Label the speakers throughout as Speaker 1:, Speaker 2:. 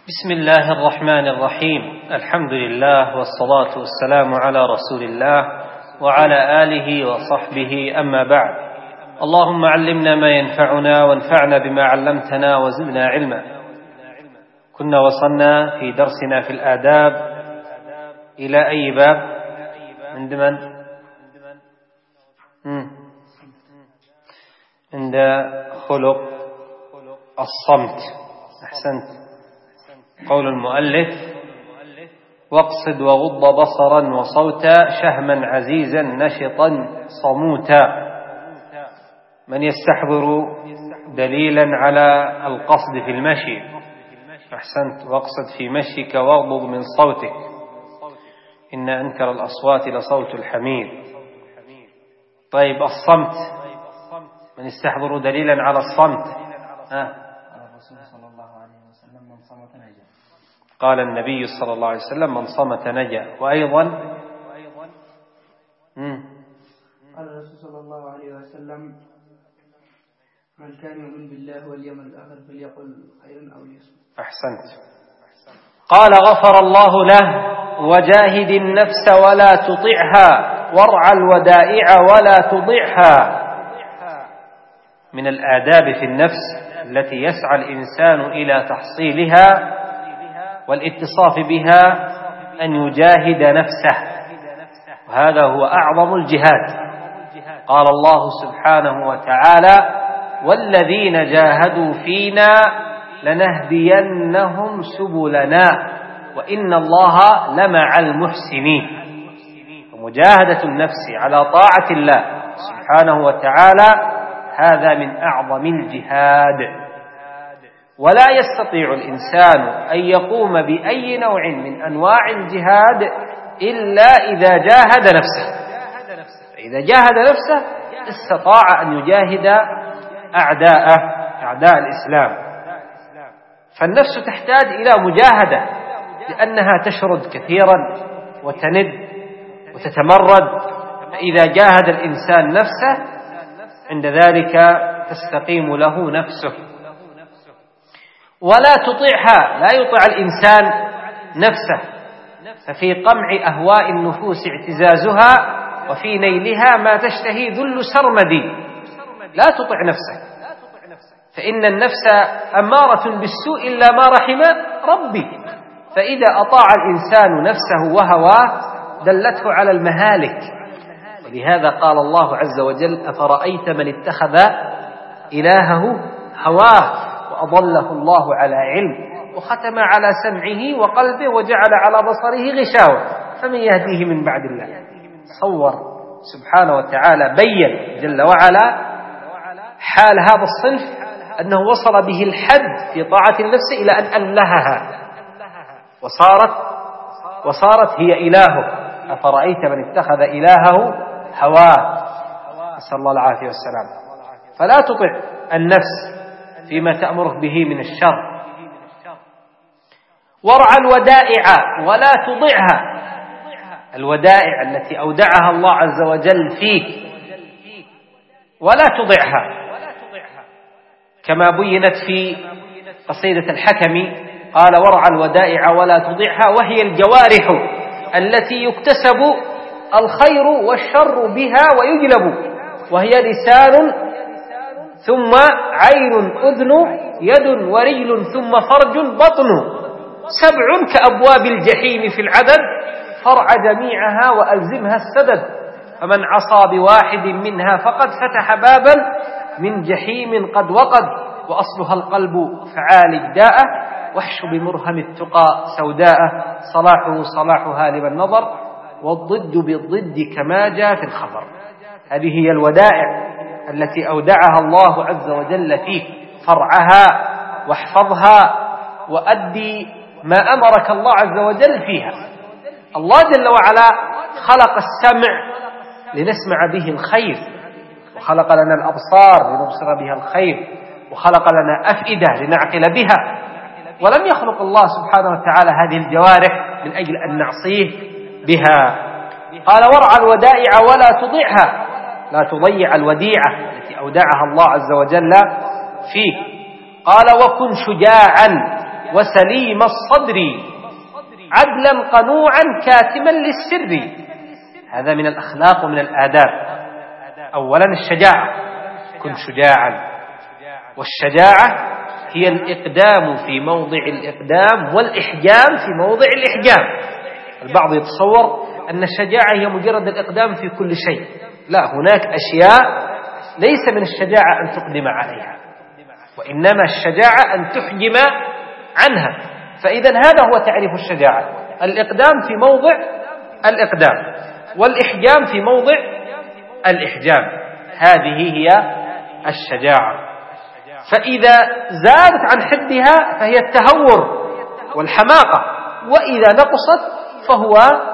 Speaker 1: بسم الله الرحمن الرحيم. الحمد لله والصلاة والسلام على رسول الله وعلى آله وصحبه، أما بعد. اللهم علمنا ما ينفعنا وانفعنا بما علمتنا وزدنا علما. كنا وصلنا في درسنا في الآداب إلى أي باب؟ عند من؟ عند خلق الصمت. أحسنت. قول المؤلف: واقصد وغض بصرا وصوتا شهما عزيزا نشطا صموتا. من يستحضر دليلا على القصد في المشي؟ أحسنت. واقصد في مشيك واغضض من صوتك، إن أنكر الأصوات لصوت الحمير. طيب، الصمت، من يستحضر دليلا على الصمت؟ قال النبي صلى الله عليه وسلم: من صمت نجا. وأيضا
Speaker 2: قال الرسول صلى الله عليه وسلم: من كان يؤمن بالله واليوم الآخر فليقل خيرا أو ليصمت.
Speaker 1: أحسنت. قال: غفر الله له وجاهد النفس ولا تطعها وارعى الودائع ولا تضعها. من الآداب في النفس التي يسعى الإنسان إلى تحصيلها والاتصاف بها أن يجاهد نفسه، وهذا هو أعظم الجهاد. قال الله سبحانه وتعالى: والذين جاهدوا فينا لنهدينهم سبلنا وإن الله لمع المحسنين. ومجاهدة النفس على طاعة الله سبحانه وتعالى هذا من أعظم الجهاد. ولا يستطيع الإنسان أن يقوم بأي نوع من أنواع الجهاد إلا إذا جاهد نفسه. فإذا جاهد نفسه استطاع أن يجاهد أعداء الإسلام. فالنفس تحتاج إلى مجاهدة، لأنها تشرد كثيرا وتند وتتمرد. فإذا جاهد الإنسان نفسه عند ذلك تستقيم له نفسه. ولا تطيعها، لا يطيع الإنسان نفسه، ففي قمع أهواء النفوس اعتزازها، وفي نيلها ما تشتهي ذل سرمدي. لا تطع نفسك، فإن النفس أمارة بالسوء إلا ما رحم ربي. فإذا أطاع الإنسان نفسه وهواه دلته على المهالك. ولهذا قال الله عز وجل: أفرأيت من اتخذ إلهه هواه وأضله الله على علم وختم على سمعه وقلبه وجعل على بصره غشاوة فمن يهديه من بعد الله. صور سبحانه وتعالى، بين جل وعلا حال هذا الصنف أنه وصل به الحد في طاعة النفس إلى أن ألهها وصارت هي إلهه. أفرأيت من اتخذ إلهه هواه. نسأل الله العافية والسلام. فلا تطع النفس فيما تأمرك به من الشر. وارعى الودائع ولا تضعها. الودائع التي أودعها الله عز وجل فيك ولا تضعها، كما بينت في قصيدة الحكم. قال: وارعى الودائع ولا تضعها، وهي الجوارح التي يكتسب الخير والشر بها ويجلب، وهي لسان ثم عين أذن يد ورجل ثم فرج بطن، 7 كأبواب الجحيم في العدد، فرع جميعها وألزمها السدد، فمن عصى بواحد منها فقد فتح بابا من جحيم قد وقد، وأصلها القلب فعالج داءه، وحش بمرهم التقى سوداءه، صلاحه صلاحها لمن نظر، والضد بالضد كما جاء في الخبر. هذه هي الودائع التي أودعها الله عز وجل فيك، فرعها واحفظها وأدي ما أمرك الله عز وجل فيها. الله جل وعلا خلق السمع لنسمع به الخير، وخلق لنا الأبصار لنبصر بها الخير، وخلق لنا أفئدة لنعقل بها. ولم يخلق الله سبحانه وتعالى هذه الجوارح من أجل أن نعصيه بها. قال: وارعى الودائع ولا تضيعها، لا تضيع الوديعة التي أودعها الله عز وجل فيك. قال: وكن شجاعا وسليم الصدر عدلا قنوعا كاتما للسر. هذا من الأخلاق ومن الآداب. أولا الشجاعة، كن شجاعا، والشجاعة هي الإقدام في موضع الإقدام والإحجام في موضع الإحجام. البعض يتصور أن الشجاعة هي مجرد الإقدام في كل شيء. لا، هناك أشياء ليس من الشجاعة أن تقدم عليها، وإنما الشجاعة أن تحجم عنها. فإذا هذا هو تعريف الشجاعة: الإقدام في موضع الإقدام والإحجام في موضع الإحجام. هذه هي الشجاعة. فإذا زادت عن حدها فهي التهور والحماقة، وإذا نقصت فهو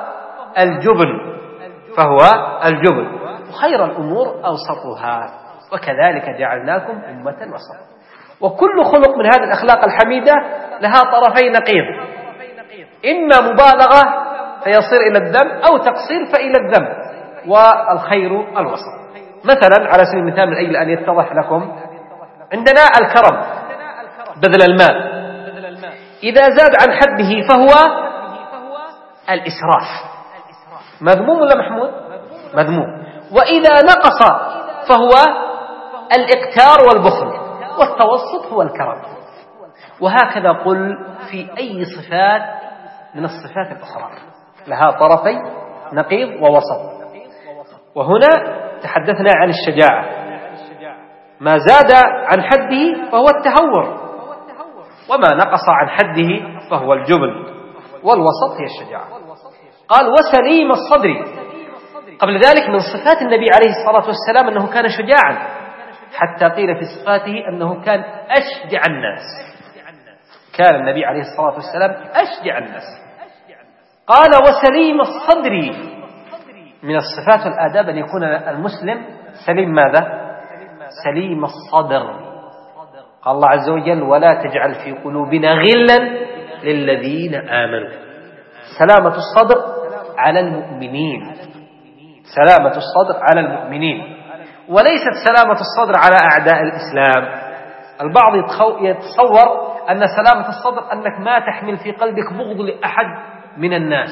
Speaker 1: الجبن. وخير الأمور أوسطها، وكذلك جعلناكم أمة وسطا. وكل خلق من هذه الأخلاق الحميدة لها طرفي نقيض، إما مبالغة فيصير إلى الذم، أو تقصير فإلى الذم، والخير الوسط. مثلا على سبيل المثال، من أجل أن يتضح لكم، عندنا الكرم بذل المال، إذا زاد عن حده فهو الإسراف. مذموم ولا محمود؟ مذموم. وإذا نقص فهو الإقتار والبخل، والتوسط هو الكرم. وهكذا قل في أي صفات من الصفات الأخرى لها طرفي نقيض ووسط. وهنا تحدثنا عن الشجاعة، ما زاد عن حده فهو التهور، وما نقص عن حده فهو الجبن، والوسط هي الشجاعة. قال وسليم الصدر. قبل ذلك من صفات النبي عليه الصلاة والسلام أنه كان شجاعا، حتى قيل في صفاته أنه كان أشجع الناس. كان النبي عليه الصلاة والسلام أشجع الناس. قال وسليم الصدر. من الصفات والآداب أن يكون المسلم سليم ماذا؟ سليم الصدر. قال الله عز وجل ولا تجعل في قلوبنا غلا للذين آمنوا. سلامة الصدر على المؤمنين، سلامة الصدر على المؤمنين، وليست سلامة الصدر على أعداء الإسلام. البعض يتصور أن سلامة الصدر أنك ما تحمل في قلبك بغض لأحد من الناس،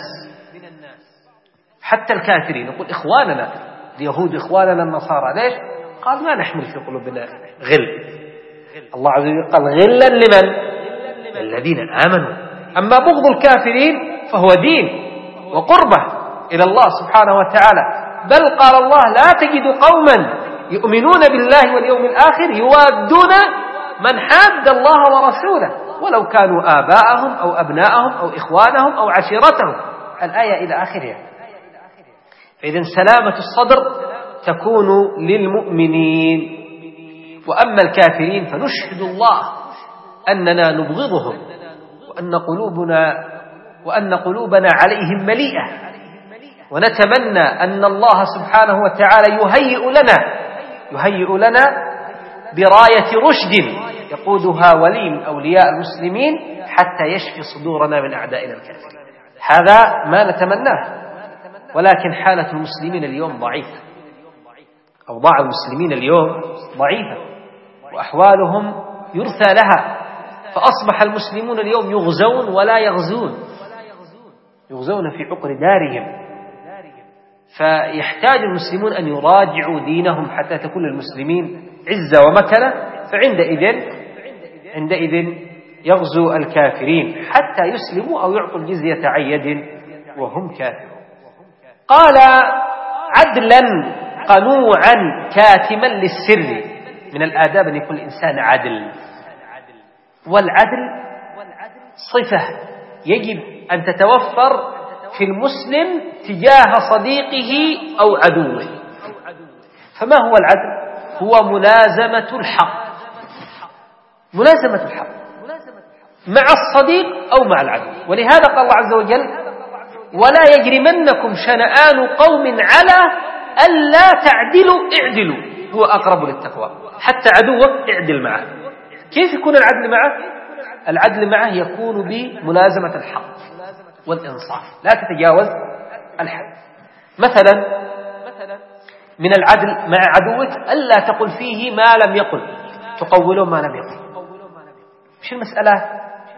Speaker 1: حتى الكافرين. نقول إخواننا اليهود، إخواننا النصارى. ليش؟ قال ما نحمل في قلوبنا غل. الله عز وجل قال غلا لمن؟ الذين آمنوا. أما بغض الكافرين فهو دين وقربة إلى الله سبحانه وتعالى. بل قال الله لا تجد قوما يؤمنون بالله واليوم الآخر يوادون من حاد الله ورسوله ولو كانوا آباءهم أو أبناءهم أو إخوانهم أو عشيرتهم. الآية إلى آخرها. فإذا سلامة الصدر تكون للمؤمنين. وأما الكافرين فنشهد الله أننا نبغضهم، وأن قلوبنا عليهم مليئة، ونتمنى أن الله سبحانه وتعالى يهيئ لنا براية رشد يقودها ولي من أولياء المسلمين حتى يشفي صدورنا من أعدائنا الكافرين. هذا ما نتمناه. ولكن حالة المسلمين اليوم ضعيفة، أوضاع المسلمين اليوم ضعيفة، وأحوالهم يرثى لها. فأصبح المسلمون اليوم يغزون ولا يغزون، يغزون في عقر دارهم. فيحتاج المسلمون أن يراجعوا دينهم حتى تكون للمسلمين عزة ومكنة. فعندئذ يغزو الكافرين حتى يسلموا أو يعطوا الجزية عن يد وهم كافرون. قال عدلا قنوعا كاتما للسر. من الآداب أن يكون الإنسان عدل، والعدل صفة يجب أن تتوفر في المسلم تجاه صديقه أو عدوه. فما هو العدل؟ هو ملازمة الحق، ملازمة الحق مع الصديق أو مع العدو. ولهذا قال الله عز وجل ولا يجرمنكم شنآن قوم على ألا تعدلوا اعدلوا هو أقرب للتقوى. حتى عدوك اعدل معه. كيف يكون العدل معه؟ العدل معه يكون بملازمة الحق والإنصاف، لا تتجاوز الحد. مثلا من العدل مع عدوك ألا تقل فيه ما لم يقل، تقوله ما لم يقل. مش المسألة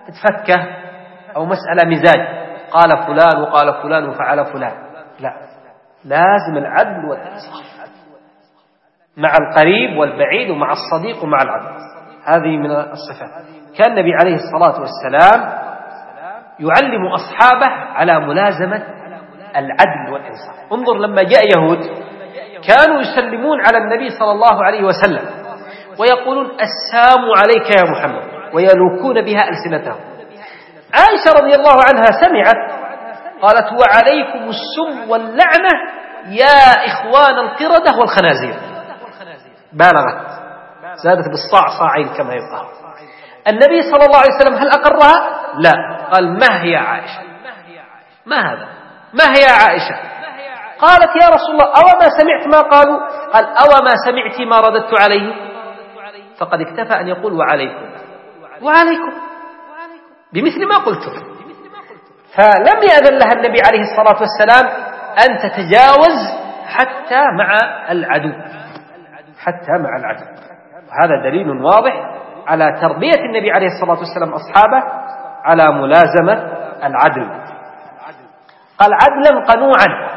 Speaker 1: تفكه أو مسألة مزاج، قال فلان وقال فلان وفعل فلان، لا، لازم العدل والإنصاف مع القريب والبعيد ومع الصديق ومع العدو. هذه من الصفات. كان النبي عليه الصلاة والسلام يعلم أصحابه على ملازمة العدل والإنصاف. انظر لما جاء يهود كانوا يسلمون على النبي صلى الله عليه وسلم ويقولون السلام عليك يا محمد ويلوكون بها ألسنتهم. عائشة رضي الله عنها سمعت قالت وعليكم السم واللعنة يا إخوان القردة والخنازير، بالغت، زادت بالصاع صاعين كما يقال. النبي صلى الله عليه وسلم هل أقرها؟ لا، قال ما هي عائشة، ما هذا، ما هي عائشة؟ قالت يا رسول الله أو ما سمعت ما قالوا؟ قال أو ما سمعت ما رددت عليه؟ فقد اكتفى أن يقول وعليكم، وعليكم بمثل ما قلتم. فلم يأذن لها النبي عليه الصلاة والسلام أن تتجاوز حتى مع العدو، حتى مع العدو. وهذا دليل واضح على تربية النبي عليه الصلاة والسلام أصحابه على ملازمة العدل. قال عدلا قنوعا.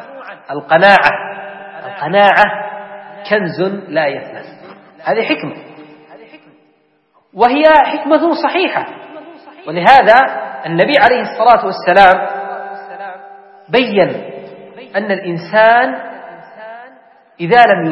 Speaker 1: القناعة كنز لا يفنى، هذه حكمة، وهي حكمة صحيحة. ولهذا النبي عليه الصلاة والسلام بين أن الإنسان إذا لم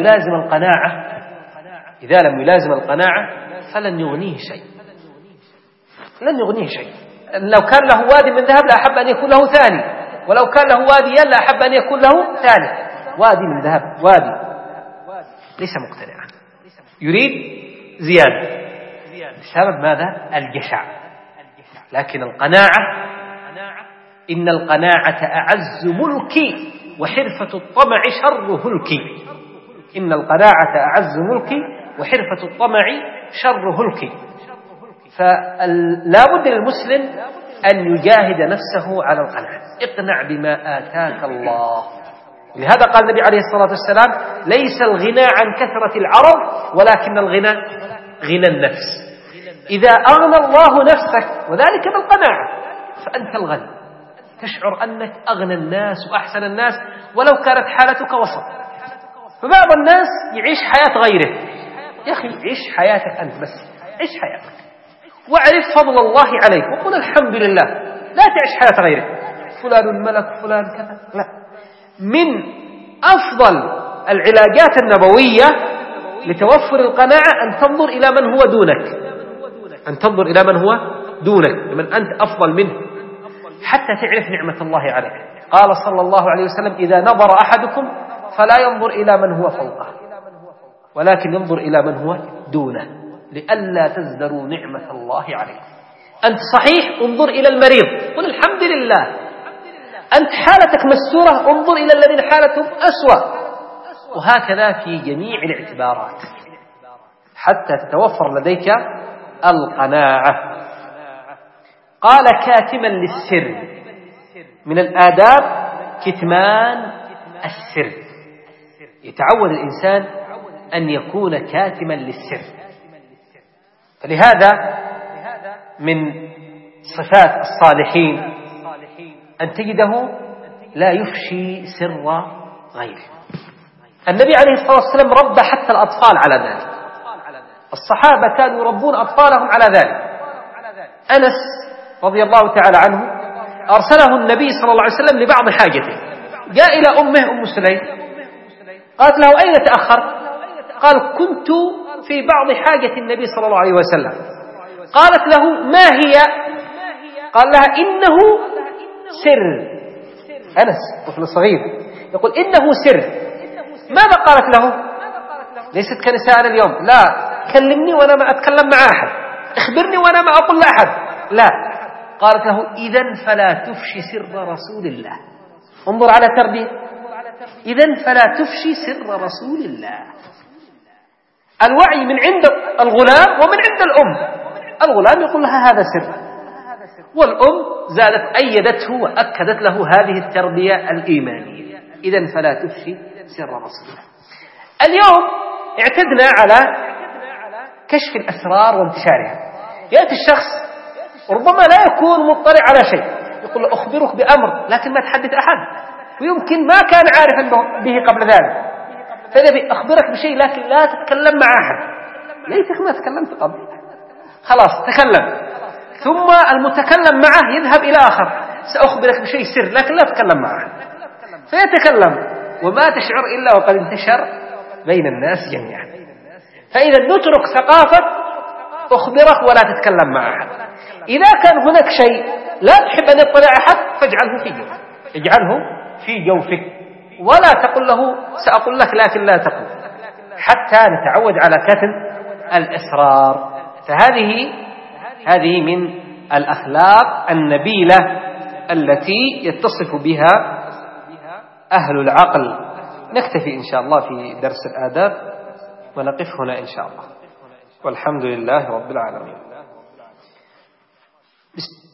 Speaker 1: يلازم القناعة فلن يغنيه شيء، لن يغنيه شيء. لو كان له وادي من ذهب لأحب أن يكون له ثاني، ولو كان له واديا لأحب أن يكون له ثالث. وادي من ذهب، وادي ليس مقتنعا، يريد زيادة بسبب ماذا؟ الجشع. لكن القناعة، إن القناعة أعز ملكي وحرفة الطمع شر هلكي. إن القناعة أعز ملكي وحرفة الطمع شر هلكي. فلا بد للمسلم أن يجاهد نفسه على القناعة. اقنع بما آتاك الله. لهذا قال النبي عليه الصلاة والسلام ليس الغنى عن كثرة العرض ولكن الغنى غنى النفس. إذا أغنى الله نفسك وذلك بالقناعة فأنت الغني، تشعر أنك أغنى الناس وأحسن الناس ولو كانت حالتك وسط. فبعض الناس يعيش حياة غيره. يا أخي عيش حياتك أنت بس، عيش حياتك واعرف فضل الله عليك وقل الحمد لله، لا تعيش حياة غيرك، فلان ملك فلان كذا، لا. من أفضل العلاجات النبوية لتوفر القناعة أن تنظر إلى من هو دونك، أن تنظر إلى من هو دونك، من أنت أفضل منه، حتى تعرف نعمة الله عليك. قال صلى الله عليه وسلم إذا نظر أحدكم فلا ينظر إلى من هو فوقه ولكن ينظر إلى من هو دونه لئلا تزدروا نعمة الله عليكم. أنت صحيح انظر إلى المريض قل الحمد لله. أنت حالتك مستورة انظر إلى الذين حالتهم أسوأ. وهكذا في جميع الاعتبارات حتى تتوفر لديك القناعة. قال كاتما للسر. من الآداب كتمان السر. يتعود الإنسان أن يكون كاتما للسر. فلهذا من صفات الصالحين أن تجده لا يفشي سر غيره. النبي عليه الصلاة والسلام ربى حتى الأطفال على ذلك. الصحابة كانوا يربون أطفالهم على ذلك. أنس رضي الله تعالى عنه أرسله النبي صلى الله عليه وسلم لبعض حاجته. جاء إلى أمه أم سليم قالت له أين تأخر؟ قال كنت في بعض حاجة النبي صلى الله عليه وسلم. قالت له ما هي؟ قال لها إنه سر. أنس طفل صغير يقول إنه سر. ماذا قالت له؟ ليست كنساءنا اليوم، لا كلمني وأنا ما أتكلم مع أحد، اخبرني وأنا ما أقول لأحد، لا. قالت له إذن فلا تفشي سر رسول الله. انظر على تربية. إذن فلا تفشي سر رسول الله. الوعي من عند الغلام ومن عند الأم. الغلام يقول لها هذا سر، والأم زادت أيدته وأكدت له هذه التربية الإيمانية. إذن فلا تفشي سر رسول الله. اليوم اعتدنا على كشف الأسرار وانتشارها. يأتي الشخص ربما لا يكون مطلع على شيء، يقول له أخبرك بأمر لكن ما تحدث أحد، ويمكن ما كان عارفا به قبل ذلك، فإذا أخبرك بشيء لكن لا تتكلم مع أحد. ليتك ما تكلمت قبل، خلاص تكلم. ثم المتكلم معه يذهب إلى آخر، سأخبرك بشيء سر لكن لا تتكلم مع أحد، فيتكلم وما تشعر إلا وقد انتشر بين الناس جميعا. فإذا نترك ثقافة أخبرك ولا تتكلم مع أحد. إذا كان هناك شيء لا تحب أن يطلع أحد فاجعله في جوفك، اجعله في جوفك ولا تقل له سأقول لك لكن لا تقل، حتى نتعود على كتم الإسرار. فهذه من الأخلاق النبيلة التي يتصف بها أهل العقل. نكتفي إن شاء الله في درس الآداب ونقف هنا إن شاء الله، والحمد لله رب العالمين.